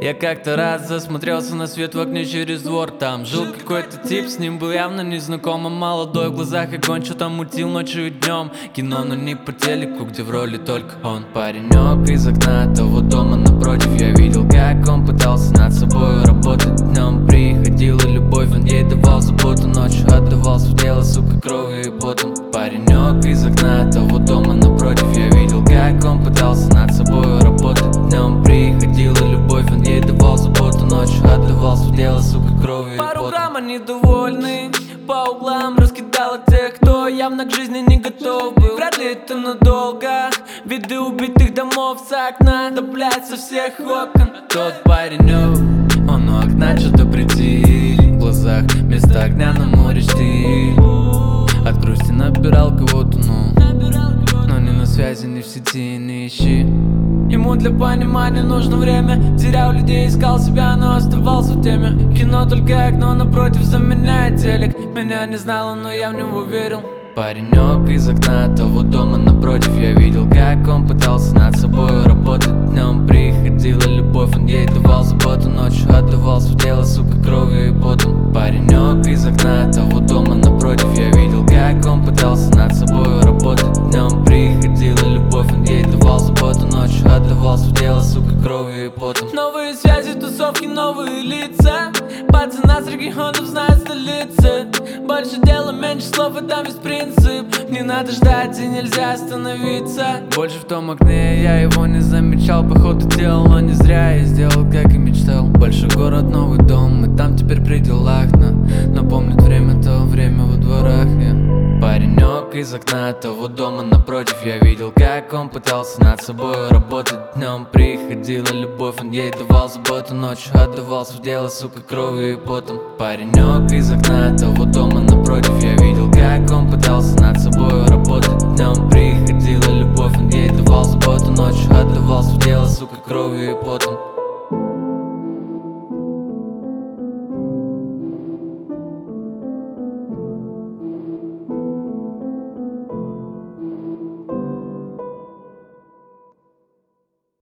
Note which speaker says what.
Speaker 1: Я как-то раз засмотрелся на свет в окне через двор. Там жил какой-то тип, с ним был явно незнакомо. Молодой, в глазах огонь, что там мутил ночью и днем. Кино, но не по телеку, где в роли только он. Паренек из окна того дома напротив. Я видел, как он пытался над собой работать. Днем приходила любовь, он ей давал заботу. Ночью отдавался в дело, сука, кровью и потом. Паренек из окна того дома напротив. Я видел, как он пытался над собой работать. Днем приходила любовь, он ей давал заботу. Ночью отдавался в дело, сука, кровью и потом. Пару грамм они довольны, по углам раскидала тех, кто явно к жизни не готов был. Вряд ли это надолго, виды убитых домов с окна. Да блять, со всех окон. Тот паренек, он у окна что-то притих. В глазах вместо огня на море штиль. От грусти набирал кого-то, но не на связи, не в сети, не ищи. Ему для понимания нужно время. Терял людей, искал себя, но оставался в теме. Кино только окно напротив заменяет телек. Меня не знала, но я в него верил. Паренек из окна того дома напротив. Я видел, как он пытался над собой работать. Днем приходила любовь, он ей давал заботу. Ночью отдавался в дело, сука, кровью и потом. Паренек из окна того дома напротив. Я видел, как он пытался над собой работать. Днем приходила любовь, он ей давал заботу. Ночью отдавался в дело, сука, кровью и потом. Новые связи, тусовки, новые лица. Пацана с регионов знает столицы. Больше дела, меньше слов, и там весь принцип. Не надо ждать и нельзя остановиться. Больше в том окне я его не замечал. Походу делал, но не зря я сделал, как и мечтал. Больше город, новый дом, и там теперь при делах. Но помнит время, то время во дворах. Паренек из окна того дома напротив. Я видел, как он пытался над собой работать. Днем приходила любовь, он ей давал заботу. Ночью отдавался в дело, сука, кровью и потом. Паренек из окна того дома напротив. Я видел, как он пытался над собой